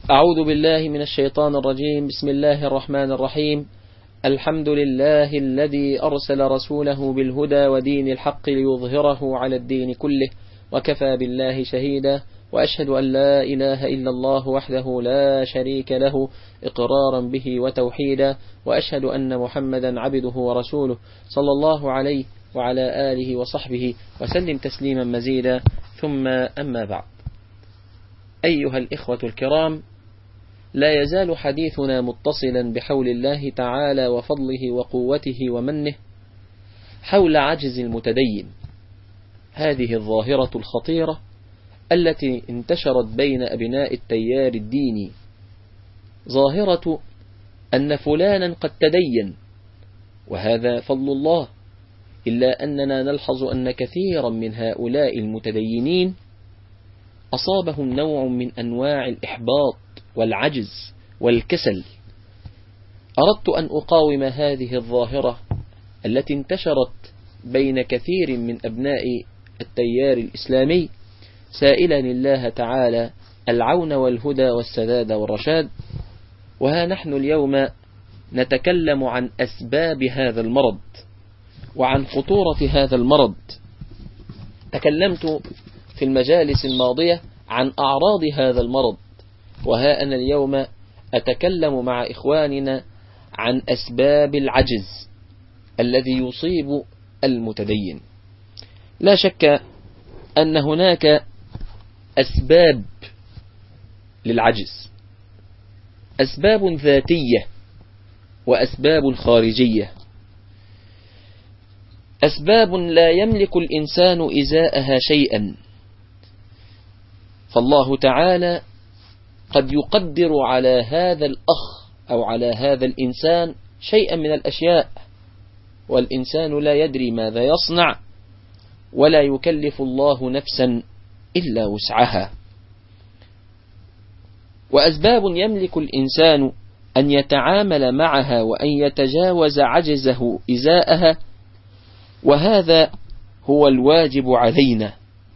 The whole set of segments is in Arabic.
أعوذ بالله من الشيطان الرجيم. بسم الله الرحمن الرحيم. الحمد لله الذي أرسل رسوله بالهدى ودين الحق ليظهره على الدين كله، وكفى بالله شهيدا، وأشهد أن لا إله إلا الله وحده لا شريك له إقرارا به وتوحيدا، وأشهد أن محمدا عبده ورسوله صلى الله عليه وعلى آله وصحبه وسلم تسليما مزيدا. ثم أما بعد، أيها الإخوة الكرام، لا يزال حديثنا متصلا بحول الله تعالى وفضله وقوته ومنه حول عجز المتدين، هذه الظاهرة الخطيرة التي انتشرت بين أبناء التيار الديني، ظاهرة أن فلانا قد تدين وهذا فضل الله، إلا أننا نلحظ أن كثيرا من هؤلاء المتدينين أصابهم نوع من أنواع الإحباط والعجز والكسل. أردت أن أقاوم هذه الظاهرة التي انتشرت بين كثير من أبناء التيار الإسلامي، سائلا الله تعالى العون والهدى والسداد والرشاد. وها نحن اليوم نتكلم عن أسباب هذا المرض وعن خطورة هذا المرض. تكلمت في المجالس الماضية عن أعراض هذا المرض، وها أنا اليوم أتكلم مع إخواننا عن أسباب العجز الذي يصيب المتدين. لا شك أن هناك أسباب للعجز، أسباب ذاتية وأسباب خارجية، أسباب لا يملك الإنسان إزاءها شيئا، فالله تعالى قد يقدر على هذا الأخ أو على هذا الإنسان شيئا من الأشياء، والإنسان لا يدري ماذا يصنع، ولا يكلف الله نفسا إلا وسعها. وأسباب يملك الإنسان أن يتعامل معها وأن يتجاوز عجزه إزاءها، وهذا هو الواجب علينا.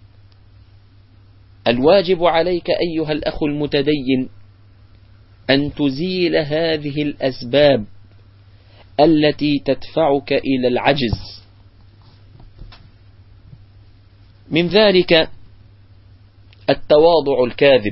الواجب عليك أيها الأخ المتدين أن تزيل هذه الأسباب التي تدفعك إلى العجز. من ذلك التواضع الكاذب،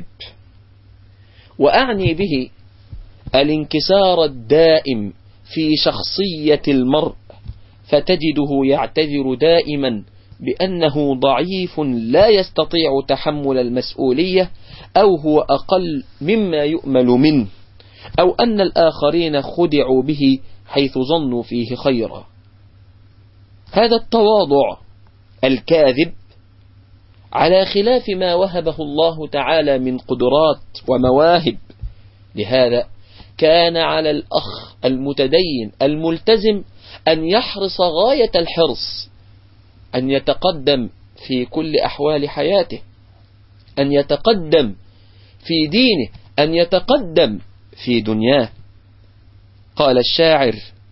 وأعني به الانكسار الدائم في شخصية المرء، فتجده يعتذر دائما بأنه ضعيف لا يستطيع تحمل المسؤولية، أو هو أقل مما يؤمل منه، أو أن الآخرين خدعوا به حيث ظنوا فيه خيرا. هذا التواضع الكاذب على خلاف ما وهبه الله تعالى من قدرات ومواهب. لهذا كان على الأخ المتدين الملتزم أن يحرص غاية الحرص أن يتقدم في كل أحوال حياته، أن يتقدم في دينه، أن يتقدم في دنياه. قال الشاعر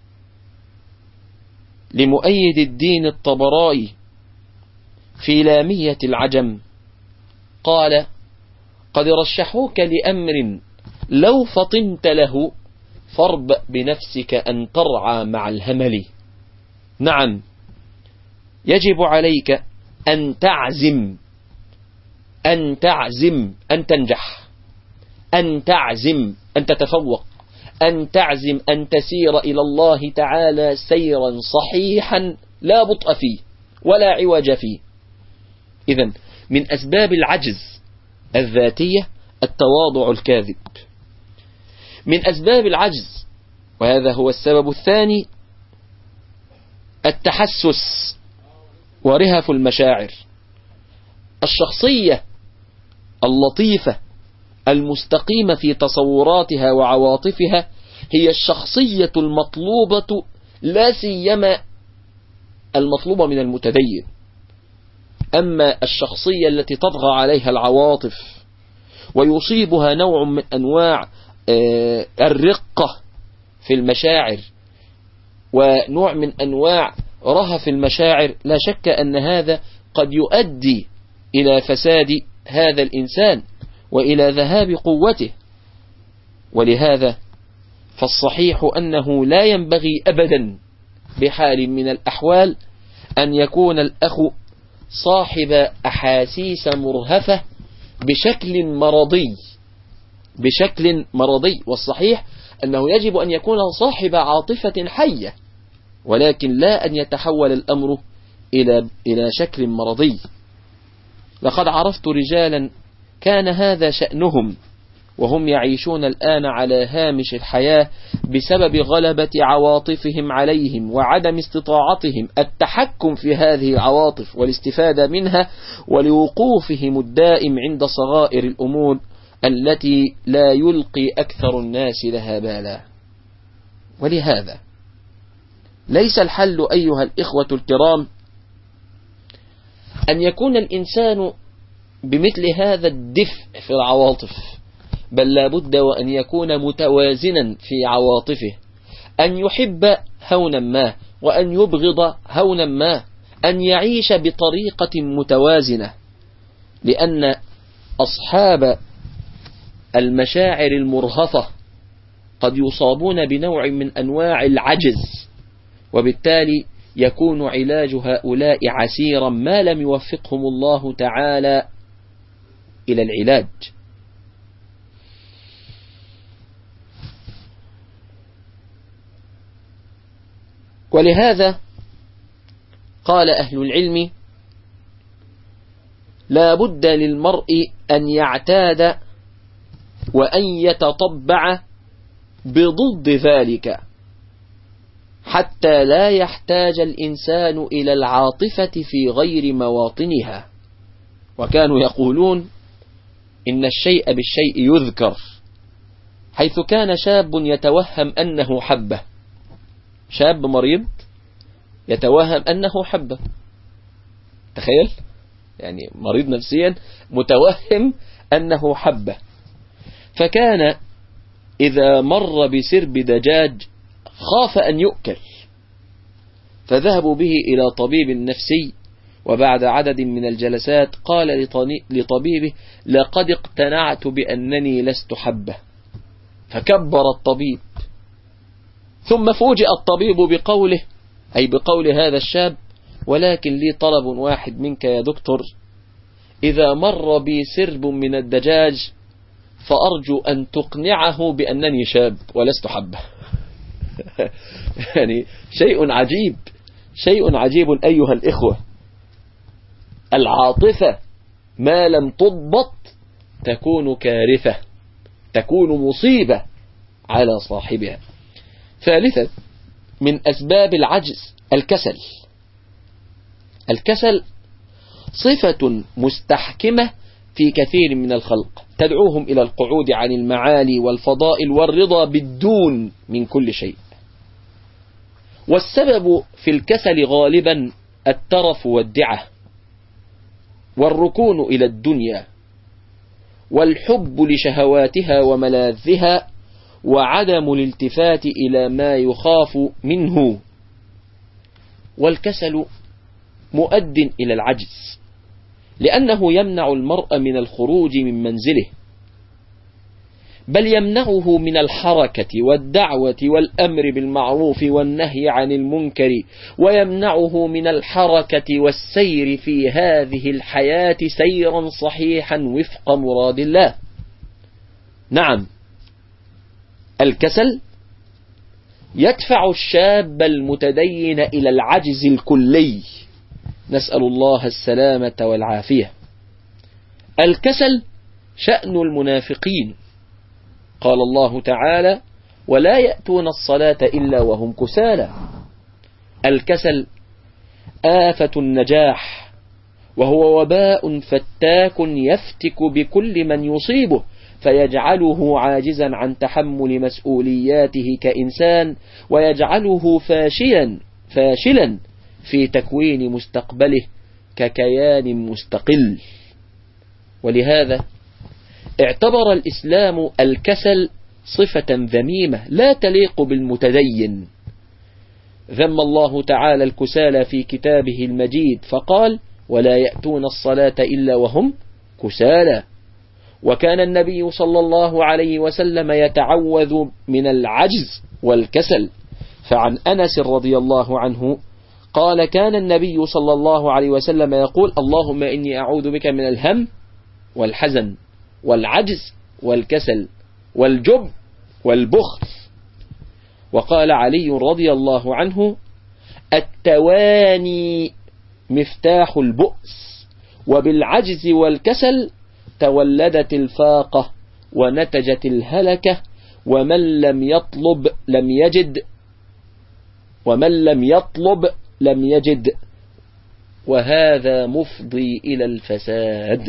لمؤيد الدين الطبرائي في لامية العجم، قال: قد رشحوك لأمر لو فطنت له فاربأ بنفسك أن ترعى مع الهمل. نعم، يجب عليك أن تعزم أن تنجح، أن تعزم أن تتفوق، أن تعزم أن تسير إلى الله تعالى سيرا صحيحا لا بطء فيه ولا عوج فيه. إذن من أسباب العجز الذاتية التواضع الكاذب. من أسباب العجز، وهذا هو السبب الثاني، التحسس ورهف المشاعر. الشخصية اللطيفة المستقيمة في تصوراتها وعواطفها هي الشخصية المطلوبة، لا سيما المطلوبة من المتدين. أما الشخصية التي تطغى عليها العواطف ويصيبها نوع من أنواع الرقة في المشاعر ونوع من أنواع رهف المشاعر، لا شك أن هذا قد يؤدي إلى فساد هذا الإنسان وإلى ذهاب قوته. ولهذا فالصحيح أنه لا ينبغي أبدا بحال من الأحوال أن يكون الأخ صاحب أحاسيس مرهفة بشكل مرضي، والصحيح أنه يجب أن يكون صاحب عاطفة حية، ولكن لا أن يتحول الأمر إلى شكل مرضي. لقد عرفت رجالا كان هذا شأنهم وهم يعيشون الآن على هامش الحياة بسبب غلبة عواطفهم عليهم وعدم استطاعتهم التحكم في هذه العواطف والاستفادة منها، ولوقوفهم الدائم عند صغائر الأمور التي لا يلقي أكثر الناس لها بالا. ولهذا ليس الحل أيها الإخوة الكرام أن يكون الإنسان بمثل هذا الدفء في العواطف، بل لا بد وأن يكون متوازنا في عواطفه، أن يحب هونا ما وأن يبغض هونا ما، أن يعيش بطريقة متوازنة، لأن أصحاب المشاعر المرهفة قد يصابون بنوع من أنواع العجز، وبالتالي يكون علاج هؤلاء عسيرا ما لم يوفقهم الله تعالى إلى العلاج. ولهذا قال أهل العلم: لا بد للمرء أن يعتاد وأن يتطبع بضد ذلك حتى لا يحتاج الإنسان إلى العاطفة في غير مواطنها. وكانوا يقولون إن الشيء بالشيء يذكر، حيث كان شاب يتوهم أنه حبه، شاب مريض يتوهم أنه حبه، تخيل، يعني مريض نفسيا متوهم أنه حبه، فكان إذا مر بسرب دجاج خاف أن يؤكل، فذهبوا به إلى طبيب نفسي، وبعد عدد من الجلسات قال لطبيبه: لقد اقتنعت بأنني لست حبه. فكبر الطبيب، ثم فوجئ الطبيب بقوله، أي بقول هذا الشاب: ولكن لي طلب واحد منك يا دكتور، إذا مر بي سرب من الدجاج فأرجو أن تقنعه بأنني شاب ولست حبه. يعني شيء عجيب أيها الإخوة. العاطفة ما لم تضبط تكون كارثة، تكون مصيبة على صاحبها. ثالثا من أسباب العجز الكسل صفة مستحكمة في كثير من الخلق، تدعوهم إلى القعود عن المعالي والفضائل والرضا بالدون من كل شيء. والسبب في الكسل غالبا الترف والدعة والركون إلى الدنيا والحب لشهواتها وملاذها وعدم الالتفات إلى ما يخاف منه. والكسل مؤد إلى العجز، لأنه يمنع المرء من الخروج من منزله، بل يمنعه من الحركة والدعوة والأمر بالمعروف والنهي عن المنكر، ويمنعه من الحركة والسير في هذه الحياة سيرا صحيحا وفق مراد الله. نعم، الكسل يدفع الشاب المتدين إلى العجز الكلي، نسأل الله السلامة والعافية. الكسل شأن المنافقين، قال الله تعالى: ولا يأتون الصلاة إلا وهم كسالى. الكسل آفة النجاح، وهو وباء فتاك يفتك بكل من يصيبه، فيجعله عاجزا عن تحمل مسؤولياته كإنسان، ويجعله فاشلا في تكوين مستقبله ككيان مستقل. ولهذا اعتبر الإسلام الكسل صفة ذميمة لا تليق بالمتدين. ذم الله تعالى الكسالى في كتابه المجيد فقال: ولا يأتون الصلاة إلا وهم كسالى. وكان النبي صلى الله عليه وسلم يتعوذ من العجز والكسل. فعن أنس رضي الله عنه قال كان النبي صلى الله عليه وسلم يقول اللهم إني أعوذ بك من الهم والحزن والعجز والكسل والجبن والبخل. وقال علي رضي الله عنه التواني مفتاح البؤس، وبالعجز والكسل تولدت الفاقة ونتجت الهلكة، ومن لم يطلب لم يجد، ومن لم يطلب لم يجد، وهذا مفضي إلى الفساد.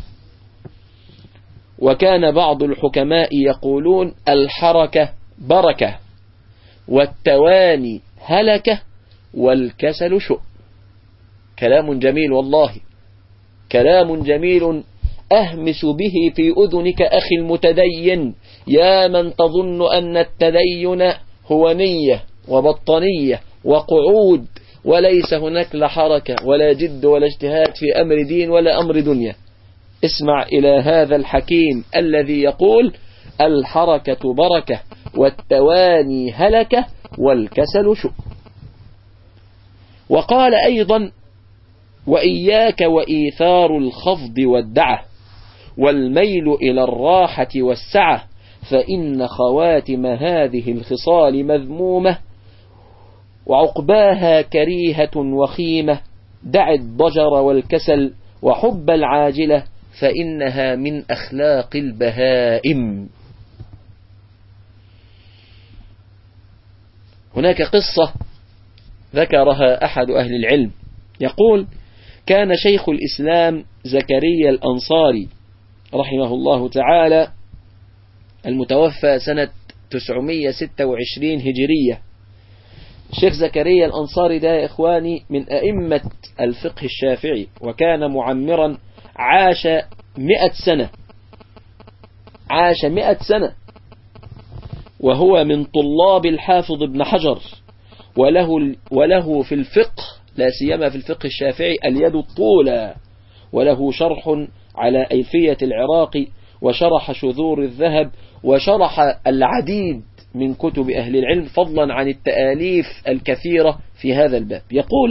وكان بعض الحكماء يقولون الحركة بركة، والتواني هلكة، والكسل شؤم. كلام جميل والله، كلام جميل أهمس به في أذنك أخي المتدين، يا من تظن أن التدين هو نية وبطنية وقعود، وليس هناك لا حركة ولا جد ولا اجتهاد في أمر دين ولا أمر دنيا. اسمع إلى هذا الحكيم الذي يقول الحركة بركة، والتواني هلكة، والكسل شؤم. وقال أيضا وإياك وإيثار الخفض والدعة، والميل إلى الراحة والسعة، فإن خواتم هذه الخصال مذمومة، وعقباها كريهة وخيمة. دع الضجر والكسل وحب العاجلة، فإنها من أخلاق البهائم. هناك قصة ذكرها أحد أهل العلم، يقول كان شيخ الإسلام زكريا الأنصاري رحمه الله تعالى المتوفى سنة 926 هجرية. الشيخ زكريا الأنصاري ده يا إخواني من أئمة الفقه الشافعي، وكان معمرا، عاش 100 سنة، عاش 100 سنة، وهو من طلاب الحافظ ابن حجر، وله في الفقه لا سيما في الفقه الشافعي اليد الطولى، وله شرح على ألفية العراقي، وشرح شذور الذهب، وشرح العديد من كتب أهل العلم، فضلا عن التآليف الكثيرة في هذا الباب.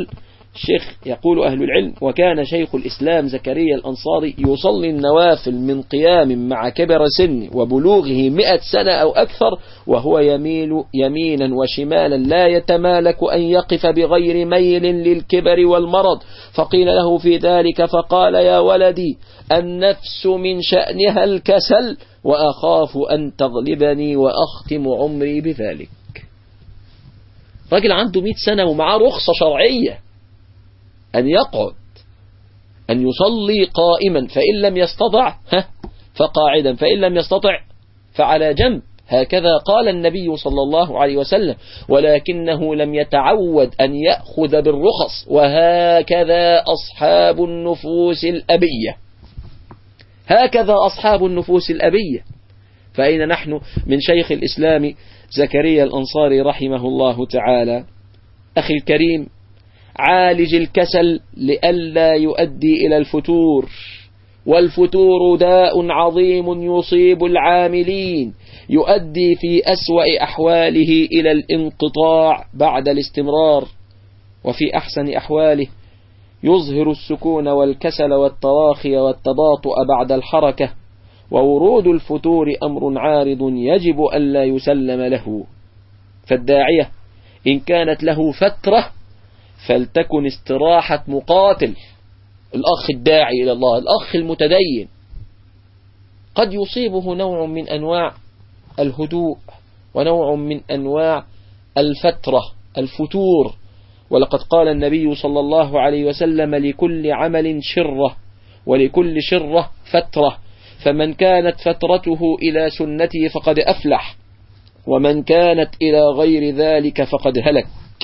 يقول أهل العلم وكان شيخ الإسلام زكريا الأنصاري يصلي النوافل من قيام مع كبر سن وبلوغه 100 سنة أو أكثر، وهو يميل يمينا وشمالا لا يتمالك أن يقف بغير ميل للكبر والمرض. فقيل له في ذلك فقال يا ولدي النفس من شأنها الكسل، وأخاف أن تغلبني وأختم عمري بذلك. راجل عنده 100 سنة ومعاه رخصة شرعية أن يقعد، أن يصلي قائما، فإن لم يستطع فقاعدا، فإن لم يستطع فعلى جنب. هكذا قال النبي صلى الله عليه وسلم، ولكنه لم يتعود أن يأخذ بالرخص. وهكذا أصحاب النفوس الأبية، هكذا أصحاب النفوس الأبية. فأين نحن من شيخ الإسلام زكريا الأنصاري رحمه الله تعالى؟ أخي الكريم، عالج الكسل لئلا يؤدي إلى الفتور، والفتور داء عظيم يصيب العاملين، يؤدي في أسوأ أحواله إلى الانقطاع بعد الاستمرار، وفي أحسن أحواله يظهر السكون والكسل والتراخي والتباطؤ بعد الحركة. وورود الفتور أمر عارض يجب أن لا يسلم له. فالداعية إن كانت له فترة فلتكن استراحة مقاتل، الأخ الداعي إلى الله، الأخ المتدين، قد يصيبه نوع من أنواع الهدوء ونوع من أنواع الفترة، الفتور. ولقد قال النبي صلى الله عليه وسلم لكل عمل شرة، ولكل شرة فترة، فمن كانت فترته إلى سنتي فقد أفلح، ومن كانت إلى غير ذلك فقد هلك.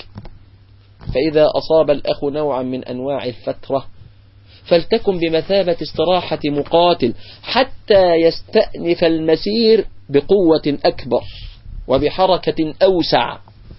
فإذا أصاب الأخ نوعا من أنواع الفترة فلتكن بمثابة استراحة مقاتل حتى يستأنف المسير بقوة أكبر وبحركة أوسع.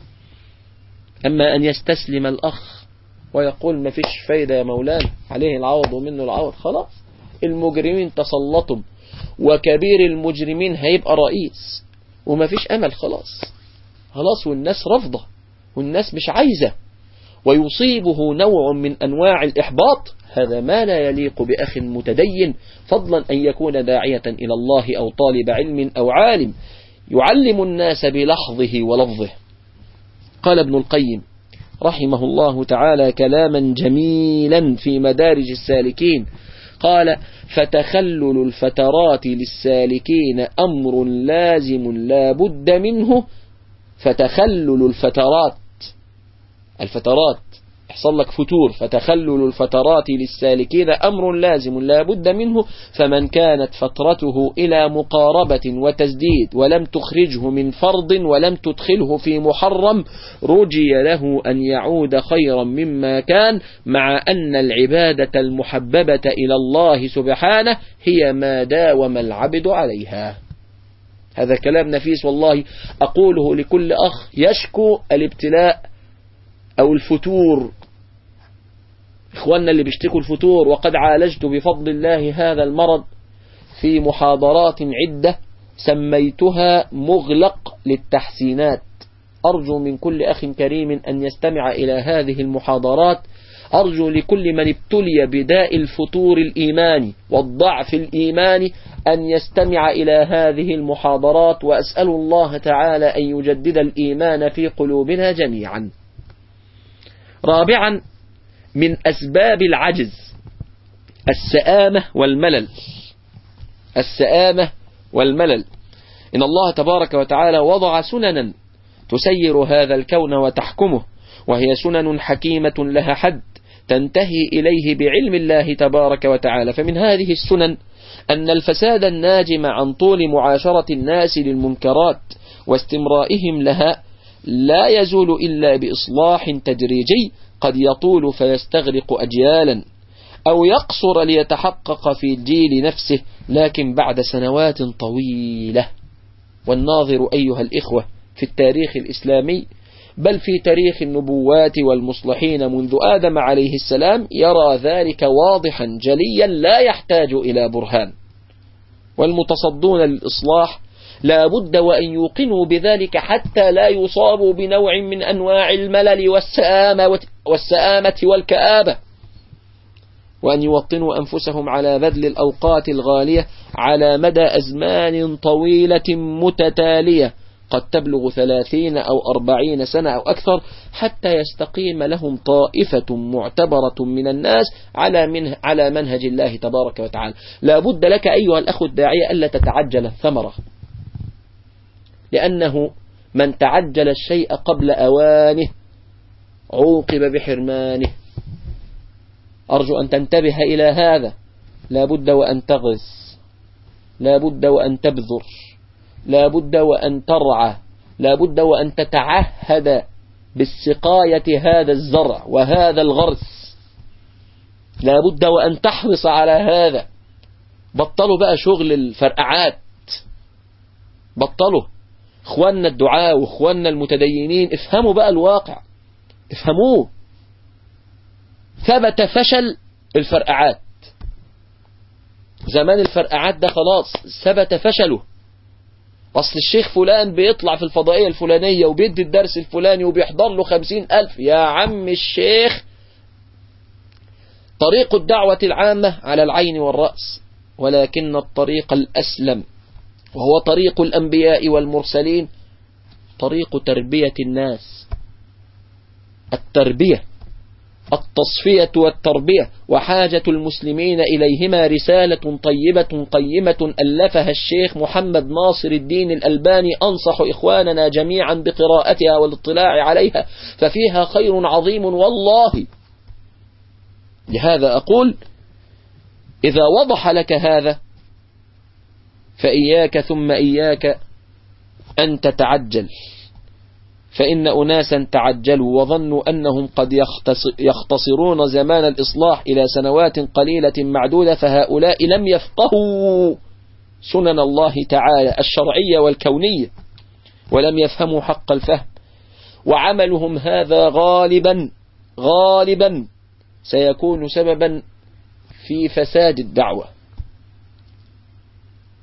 أما أن يستسلم الأخ ويقول ما فيش فايدة يا مولانا، عليه العوض ومنه العوض، خلاص المجرمين تسلطوا وكبير المجرمين هيبقى رئيس، وما فيش أمل خلاص، والناس رفضة والناس مش عايزة، ويصيبه نوع من أنواع الإحباط. هذا ما لا يليق بأخ متدين، فضلا أن يكون داعية إلى الله أو طالب علم أو عالم يعلم الناس بلحظه ولفظه. قال ابن القيم رحمه الله تعالى كلاما جميلا في مدارج السالكين، قال: فتخلل الفترات للسالكين أمر لازم لا بد منه. فتخلل الفترات يحصل لك فتور، فتخلل الفترات للسالكين أمر لازم لا بد منه. فمن كانت فترته إلى مقاربة وتسديد ولم تخرجه من فرض ولم تدخله في محرم، رجي له أن يعود خيرا مما كان، مع أن العبادة المحببة إلى الله سبحانه هي ما داوم العبد عليها. هذا كلام نفيس والله، أقوله لكل أخ يشكو الابتلاء أو الفتور، إخواننا اللي بيشتكوا الفتور، وقد عالجت بفضل الله هذا المرض في محاضرات عدة سميتها مغلق للتحسينات. أرجو من كل أخ كريم أن يستمع إلى هذه المحاضرات، أرجو لكل من ابتلي بداء الفتور الإيماني والضعف الإيماني أن يستمع إلى هذه المحاضرات، وأسأل الله تعالى أن يجدد الإيمان في قلوبنا جميعا. رابعا، من أسباب العجز السآمة والملل. إن الله تبارك وتعالى وضع سننا تسير هذا الكون وتحكمه، وهي سنن حكيمة لها حد تنتهي إليه بعلم الله تبارك وتعالى. فمن هذه السنن أن الفساد الناجم عن طول معاشرة الناس للمنكرات واستمرائهم لها لا يزول إلا بإصلاح تدريجي قد يطول فيستغرق أجيالا، أو يقصر ليتحقق في الجيل نفسه، لكن بعد سنوات طويلة. والناظر أيها الإخوة في التاريخ الإسلامي، بل في تاريخ النبوات والمصلحين منذ آدم عليه السلام، يرى ذلك واضحا جليا لا يحتاج إلى برهان. والمتصدون للإصلاح لا بد وأن يوقنوا بذلك حتى لا يصابوا بنوع من أنواع الملل والسآمة والكآبة، وأن يوطنوا أنفسهم على بذل الأوقات الغالية على مدى أزمان طويلة متتالية قد تبلغ 30 أو 40 سنة أو أكثر، حتى يستقيم لهم طائفة معتبرة من الناس على منهج الله تبارك وتعالى. لا بد لك أيها الأخ الداعية ألا تتعجل الثمرة، لأنه من تعجل الشيء قبل أوانه عوقب بحرمانه. أرجو أن تنتبه إلى هذا. لا بد وأن تغرس، لا بد وأن تبذر، لا بد وأن ترعى، لا بد وأن تتعهد بالسقاية هذا الزرع وهذا الغرس، لا بد وأن تحرص على هذا. بطلوا بقى شغل الفرقعات، بطلوا. إخواننا الدعاء وإخواننا المتدينين، افهموا بقى الواقع، افهموه. ثبت فشل الفرقعات، زمان الفرقعات ده خلاص ثبت فشله. أصل الشيخ فلان بيطلع في الفضائية الفلانية وبيدي الدرس الفلاني وبيحضر له 50,000. يا عم الشيخ، طريق الدعوة العامة على العين والرأس، ولكن الطريق الأسلم وهو طريق الأنبياء والمرسلين طريق تربية الناس، التربية، التصفية والتربية. وحاجة المسلمين إليهما رسالة طيبة قيمة ألفها الشيخ محمد ناصر الدين الألباني. أنصح إخواننا جميعا بقراءتها والاطلاع عليها، ففيها خير عظيم والله. لهذا أقول: إذا وضح لك هذا فإياك ثم إياك أن تتعجل، فإن أناسا تعجلوا وظنوا أنهم قد يختصرون زمان الإصلاح إلى سنوات قليلة معدودة، فهؤلاء لم يفقهوا سنن الله تعالى الشرعية والكونية، ولم يفهموا حق الفهم. وعملهم هذا غالبا سيكون سببا في فساد الدعوة.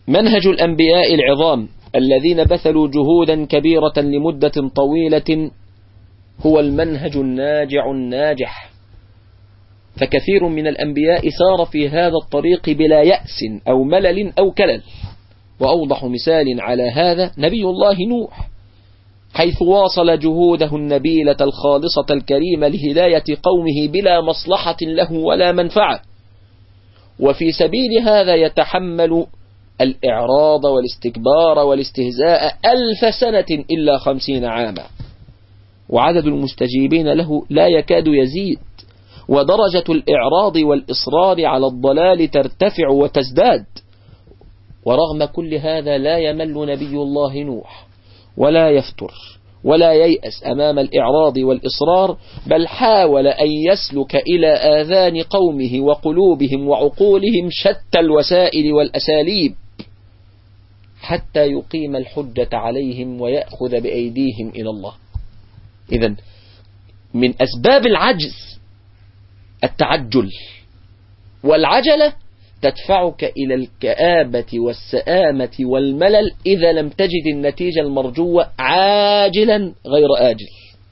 منهج الأنبياء العظام الذين بذلوا جهودا كبيرة لمدة طويلة هو المنهج الناجع الناجح، فكثير من الأنبياء سار في هذا الطريق بلا يأس أو ملل أو كلل. وأوضح مثال على هذا نبي الله نوح، حيث واصل جهوده النبيلة الخالصة الكريمة لهداية قومه بلا مصلحة له ولا منفعة، وفي سبيل هذا يتحمل الإعراض والاستكبار والاستهزاء 1000 سنة إلا 50 عاما، وعدد المستجيبين له لا يكاد يزيد، ودرجة الإعراض والإصرار على الضلال ترتفع وتزداد. ورغم كل هذا لا يمل نبي الله نوح ولا يفتر ولا ييأس أمام الإعراض والإصرار، بل حاول أن يسلك إلى آذان قومه وقلوبهم وعقولهم شتى الوسائل والأساليب حتى يقيم الحجة عليهم ويأخذ بأيديهم إلى الله. إذن من أسباب العجز التعجل، والعجلة تدفعك إلى الكآبة والسآمة والملل إذا لم تجد النتيجة المرجوة عاجلا غير آجل.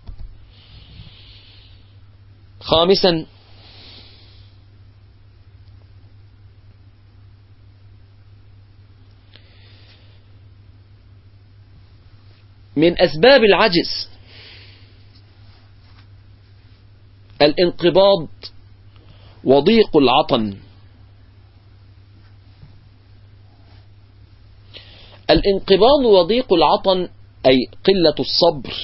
خامسا، من أسباب العجز الانقباض وضيق العطن. الانقباض وضيق العطن أي قلة الصبر،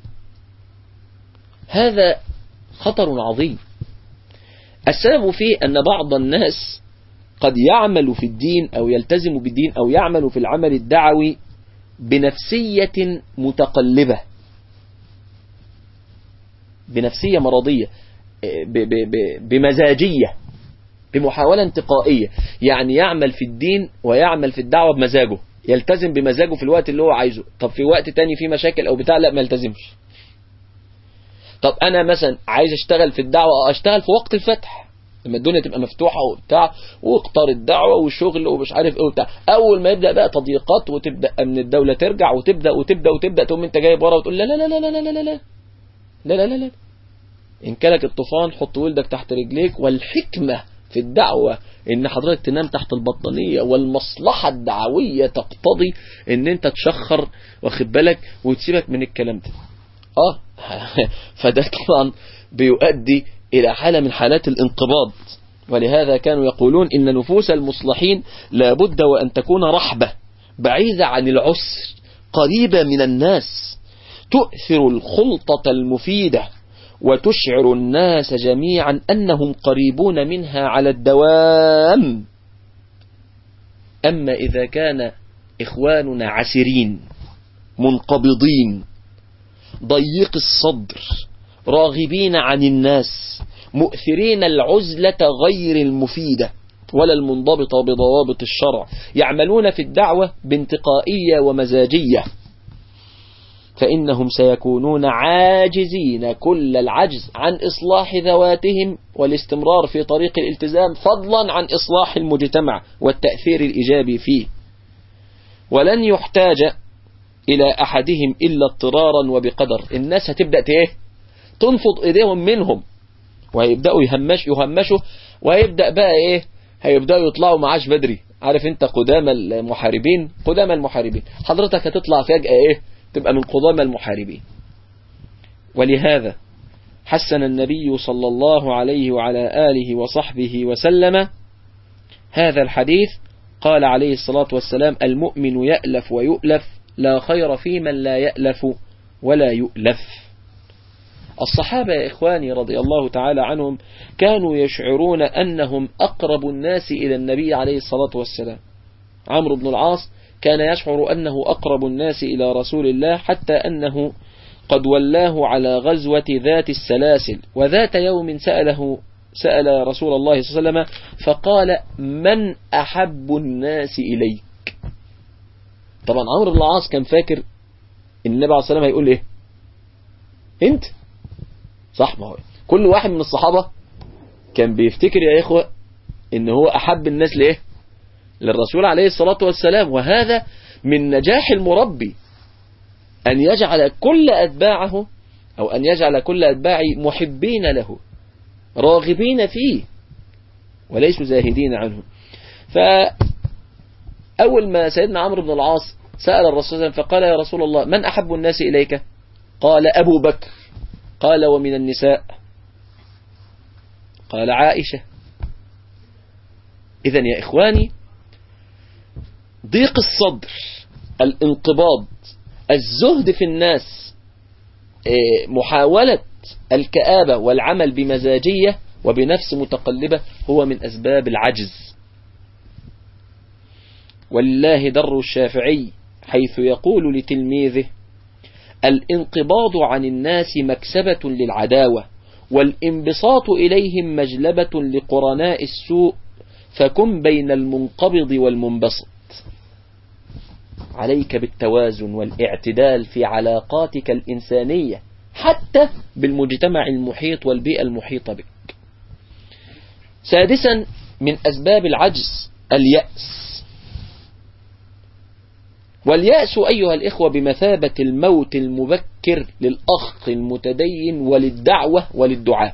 هذا خطر عظيم. السبب فيه أن بعض الناس قد يعمل في الدين أو يلتزم بالدين أو يعمل في العمل الدعوي بنفسية متقلبة، بنفسية مرضية، بمزاجية، بمحاولة انتقائية. يعني يعمل في الدين ويعمل في الدعوة بمزاجه، يلتزم بمزاجه في الوقت اللي هو عايزه، طب في وقت تاني في مشاكل أو بتاع لا ما يلتزمش. طب أنا مثلا عايز أشتغل في الدعوة، أشتغل في وقت الفتح لما الدنيا تبقى مفتوحة وبتاع واختار الدعوة والشغل ومش عارف ايه وبتاع. أول ما يبدأ بقى تضييقات وتبدأ من الدولة ترجع وتبدأ تقوم أنت جايب ورا وتقول لا لا لا لا لا لا لا لا لا لا لا، إن كلك الطوفان حط ولدك تحت رجليك. والحكمة في الدعوة إن حضرتك تنام تحت البطانية، والمصلحة الدعوية تقتضي إن أنت تشخر واخد بالك وتسيبك من الكلام ده. فده طبعا بيؤدي إلى حالة من حالات الانقباض. ولهذا كانوا يقولون إن نفوس المصلحين لابد وأن تكون رحبة بعيدة عن العسر، قريبة من الناس، تؤثر الخلطة المفيدة وتشعر الناس جميعا أنهم قريبون منها على الدوام. أما إذا كان إخواننا عسرين منقبضين ضيق الصدر راغبين عن الناس، مؤثرين العزلة غير المفيدة ولا المنضبطة بضوابط الشرع، يعملون في الدعوة بانتقائية ومزاجية، فإنهم سيكونون عاجزين كل العجز عن إصلاح ذواتهم والاستمرار في طريق الالتزام، فضلا عن إصلاح المجتمع والتأثير الإيجابي فيه. ولن يحتاج إلى أحدهم إلا اضطرارا وبقدر. الناس هتبدأ تنفض إيديهم منهم وهيبدأوا يهمشوا وهيبدأ بقى هيبدأوا يطلعوا معاش بدري. عارف انت قدامى المحاربين، حضرتك هتطلع فجأة تبقى من قدامى المحاربين. ولهذا حسن النبي صلى الله عليه وعلى آله وصحبه وسلم هذا الحديث، قال عليه الصلاة والسلام: المؤمن يألف ويؤلف، لا خير في من لا يألف ولا يؤلف. الصحابة يا إخواني رضي الله تعالى عنهم كانوا يشعرون أنهم أقرب الناس إلى النبي عليه الصلاة والسلام. عمرو بن العاص كان يشعر أنه أقرب الناس إلى رسول الله، حتى أنه قد ولاه على غزوة ذات السلاسل، وذات يوم سأل رسول الله صلى الله عليه وسلم فقال: من أحب الناس إليك؟ طبعا عمرو بن العاص كان فاكر إن النبي عليه الصلاة والسلام هيقول أنت صح. ما هو كل واحد من الصحابة كان بيفتكر يا إخوة إن هو أحب الناس للرسول عليه الصلاة والسلام. وهذا من نجاح المربي، أن يجعل كل أتباعه أو أن يجعل كل أتباعه محبين له راغبين فيه وليسوا زاهدين عنه. فأول ما سيدنا عمرو بن العاص سأل الرسول صلى الله عليه وسلم فقال: يا رسول الله، من أحب الناس إليك؟ قال: أبو بكر. قال: ومن النساء؟ قال: عائشة. إذن يا إخواني، ضيق الصدر، الانقباض، الزهد في الناس، محاولة الكآبة والعمل بمزاجية وبنفس متقلبة هو من أسباب العجز. ولله در الشافعي حيث يقول لتلميذه: الانقباض عن الناس مكسبة للعداوة، والانبساط إليهم مجلبة لقرناء السوء، فكن بين المنقبض والمنبسط. عليك بالتوازن والاعتدال في علاقاتك الإنسانية، حتى بالمجتمع المحيط والبيئة المحيطة بك. سادسا من أسباب العجز اليأس. واليأس أيها الإخوة بمثابة الموت المبكر للأخ المتدين وللدعوة وللدعاء.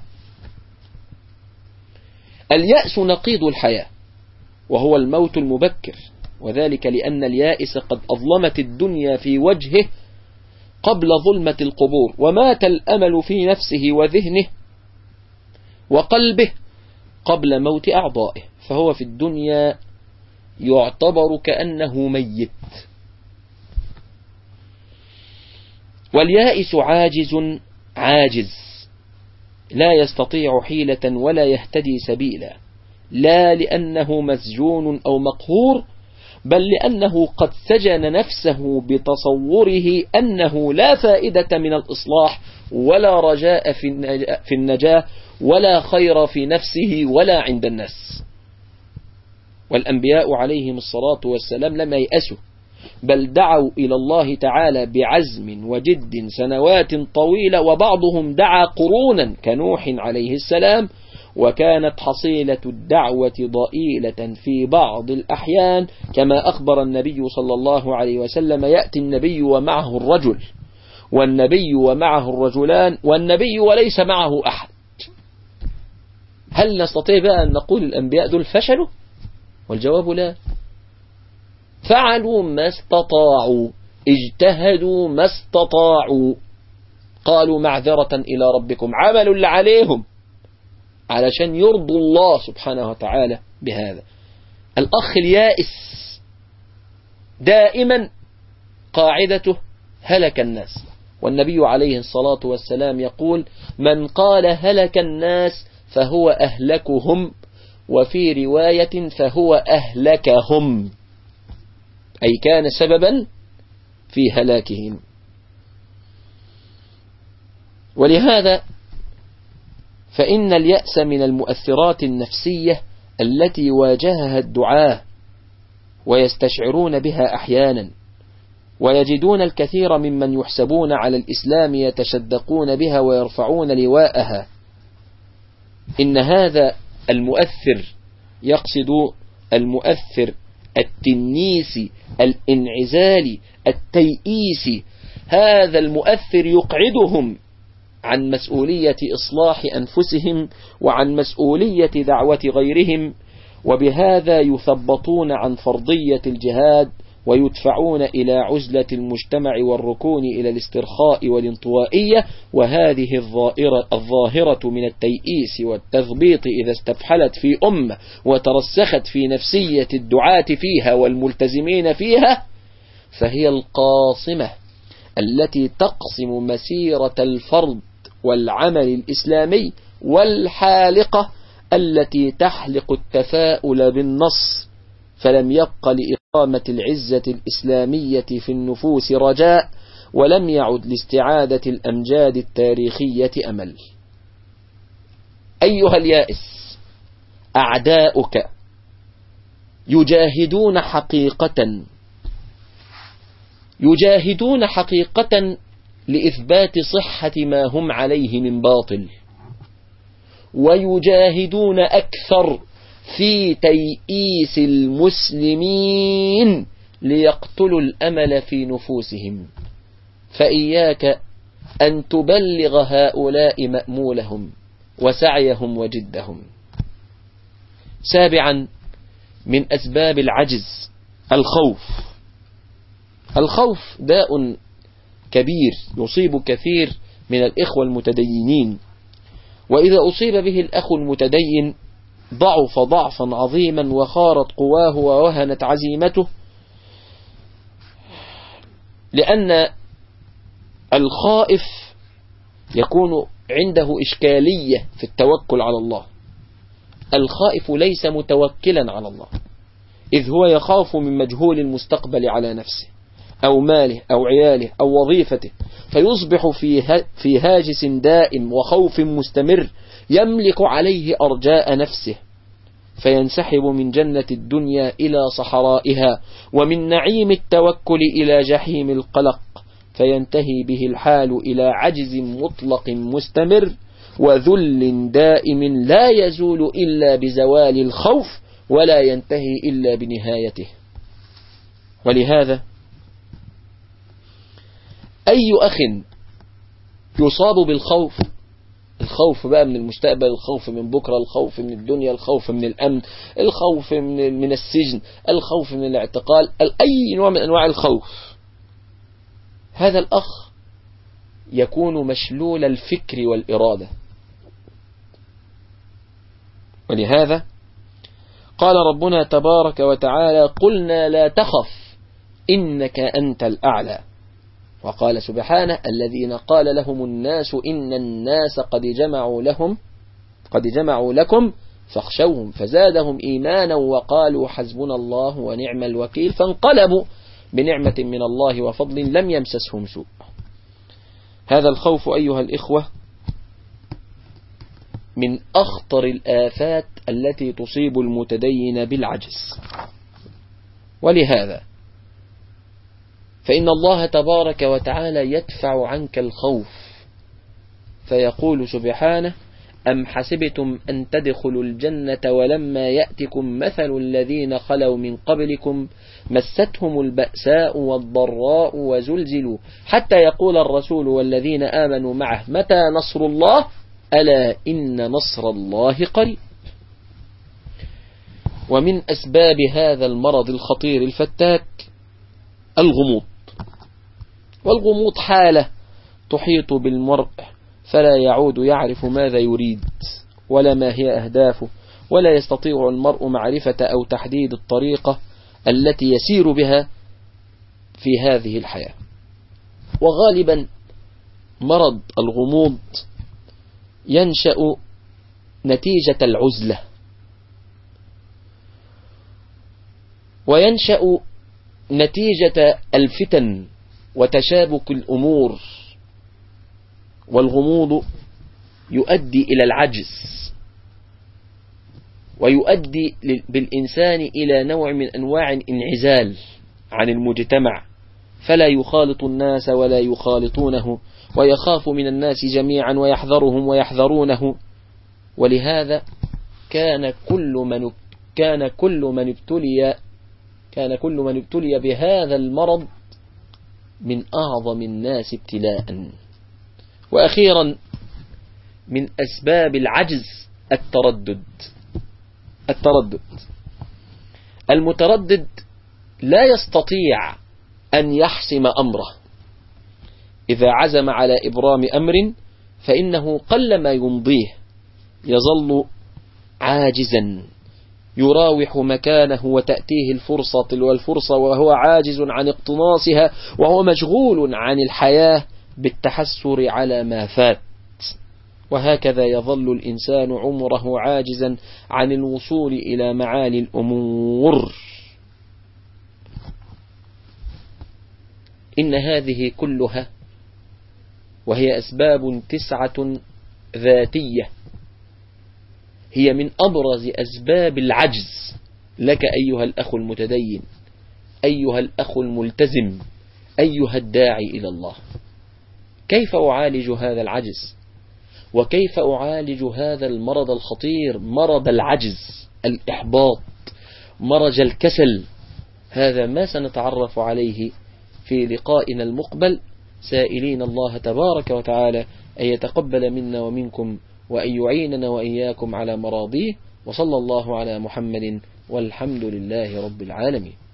اليأس نقيض الحياة، وهو الموت المبكر، وذلك لأن اليائس قد أظلمت الدنيا في وجهه قبل ظلمة القبور، ومات الأمل في نفسه وذهنه وقلبه قبل موت أعضائه، فهو في الدنيا يعتبر كأنه ميت. واليائس عاجز لا يستطيع حيلة ولا يهتدي سبيلا، لا لأنه مسجون أو مقهور، بل لأنه قد سجن نفسه بتصوره أنه لا فائدة من الإصلاح ولا رجاء في النجاة ولا خير في نفسه ولا عند الناس. والأنبياء عليهم الصلاة والسلام لم ييأسوا، بل دعوا إلى الله تعالى بعزم وجد سنوات طويلة، وبعضهم دعا قرونا كنوح عليه السلام، وكانت حصيلة الدعوة ضئيلة في بعض الأحيان، كما أخبر النبي صلى الله عليه وسلم: يأتي النبي ومعه الرجل، والنبي ومعه الرجلان، والنبي وليس معه أحد. هل نستطيع بقى أن نقول الأنبياء دول فشلوا؟ والجواب لا. فعلوا ما استطاعوا، اجتهدوا ما استطاعوا، قالوا معذرة إلى ربكم، عملوا اللي عليهم علشان يرضوا الله سبحانه وتعالى بهذا. الأخ اليائس دائما قاعدته هلك الناس، والنبي عليه الصلاة والسلام يقول: من قال هلك الناس فهو أهلكهم، وفي رواية فهو أهلكهم، أي كان سببا في هلاكهم. ولهذا فإن اليأس من المؤثرات النفسية التي واجهها الدعاة ويستشعرون بها أحيانا، ويجدون الكثير ممن يحسبون على الإسلام يتشدقون بها ويرفعون لواءها. إن هذا المؤثر، يقصد المؤثر التنيسي الانعزالي التيئيسي، هذا المؤثر يقعدهم عن مسؤولية إصلاح أنفسهم وعن مسؤولية دعوة غيرهم، وبهذا يثبطون عن فرضية الجهاد ويدفعون إلى عزلة المجتمع والركون إلى الاسترخاء والانطوائية. وهذه الظاهرة من التيئيس والتثبيط إذا استفحلت في أمة وترسخت في نفسية الدعاة فيها والملتزمين فيها، فهي القاصمة التي تقسم مسيرة الفرد والعمل الإسلامي، والحالقة التي تحلق التفاؤل بالنص، فلم يبق لإقامة العزة الإسلامية في النفوس رجاء، ولم يعد لاستعادة الأمجاد التاريخية أمل. أيها اليائس، أعداؤك يجاهدون حقيقة لإثبات صحة ما هم عليه من باطل، ويجاهدون أكثر في تيئيس المسلمين ليقتلوا الأمل في نفوسهم، فإياك أن تبلغ هؤلاء مأمولهم وسعيهم وجدهم. سابعا من أسباب العجز الخوف. الخوف داء كبير يصيب كثير من الإخوة المتدينين، وإذا أصيب به الأخ المتدين ضعف ضعفا عظيما وخارت قواه ووهنت عزيمته، لأن الخائف يكون عنده إشكالية في التوكل على الله. الخائف ليس متوكلا على الله، إذ هو يخاف من مجهول المستقبل على نفسه أو ماله أو عياله أو وظيفته، فيصبح في هاجس دائم وخوف مستمر يملك عليه أرجاء نفسه، فينسحب من جنة الدنيا إلى صحرائها، ومن نعيم التوكل إلى جحيم القلق، فينتهي به الحال إلى عجز مطلق مستمر وذل دائم لا يزول إلا بزوال الخوف ولا ينتهي إلا بنهايته. ولهذا أي أخ يصاب بالخوف، الخوف بقى من المستقبل، الخوف من بكرة، الخوف من الدنيا، الخوف من الأمن، الخوف من السجن، الخوف من الاعتقال، أي نوع من أنواع الخوف، هذا الأخ يكون مشلول الفكر والإرادة. ولهذا قال ربنا تبارك وتعالى: قلنا لا تخف إنك أنت الأعلى. وقال سبحانه: الذين قال لهم الناس إن الناس قد جمعوا لكم فاخشوهم فزادهم إيمانا وقالوا حسبنا الله ونعم الوكيل، فانقلبوا بنعمة من الله وفضل لم يمسسهم سوء. هذا الخوف أيها الإخوة من أخطر الآفات التي تصيب المتدين بالعجز. ولهذا فإن الله تبارك وتعالى يدفع عنك الخوف، فيقول سبحانه: أم حسبتم أن تدخلوا الجنة ولما يأتكم مثل الذين خلوا من قبلكم مستهم البأساء والضراء وزلزلوا حتى يقول الرسول والذين آمنوا معه متى نصر الله ألا إن نصر الله قريب. ومن أسباب هذا المرض الخطير الفتاك الغموض. والغموض حالة تحيط بالمرء فلا يعود يعرف ماذا يريد ولا ما هي أهدافه، ولا يستطيع المرء معرفة أو تحديد الطريقة التي يسير بها في هذه الحياة. وغالبا مرض الغموض ينشأ نتيجة العزلة، وينشأ نتيجة الفتن وتشابك الأمور. والغموض يؤدي إلى العجز، ويؤدي بالإنسان إلى نوع من أنواع الانعزال عن المجتمع، فلا يخالط الناس ولا يخالطونه، ويخاف من الناس جميعا ويحذرهم ويحذرونه. ولهذا كان كل من ابتلي بهذا المرض من أعظم الناس ابتلاء. وأخيرا من أسباب العجز التردد. المتردد لا يستطيع أن يحسم أمره. إذا عزم على إبرام أمر فإنه قلما يمضيه يظل عاجزا، يراوح مكانه وتأتيه الفرصة وهو عاجز عن اقتناصها، وهو مشغول عن الحياة بالتحسر على ما فات. وهكذا يظل الإنسان عمره عاجزا عن الوصول إلى معالي الأمور. إن هذه كلها وهي أسباب 9 ذاتية هي من أبرز أسباب العجز لك أيها الأخ المتدين، أيها الأخ الملتزم، أيها الداعي إلى الله. كيف أعالج هذا العجز؟ وكيف أعالج هذا المرض الخطير، مرض العجز، الإحباط، مرض الكسل. هذا ما سنتعرف عليه في لقائنا المقبل، سائلين الله تبارك وتعالى أن يتقبل منا ومنكم وأن يعيننا وإياكم على مراضيه. وصلى الله على محمد والحمد لله رب العالمين.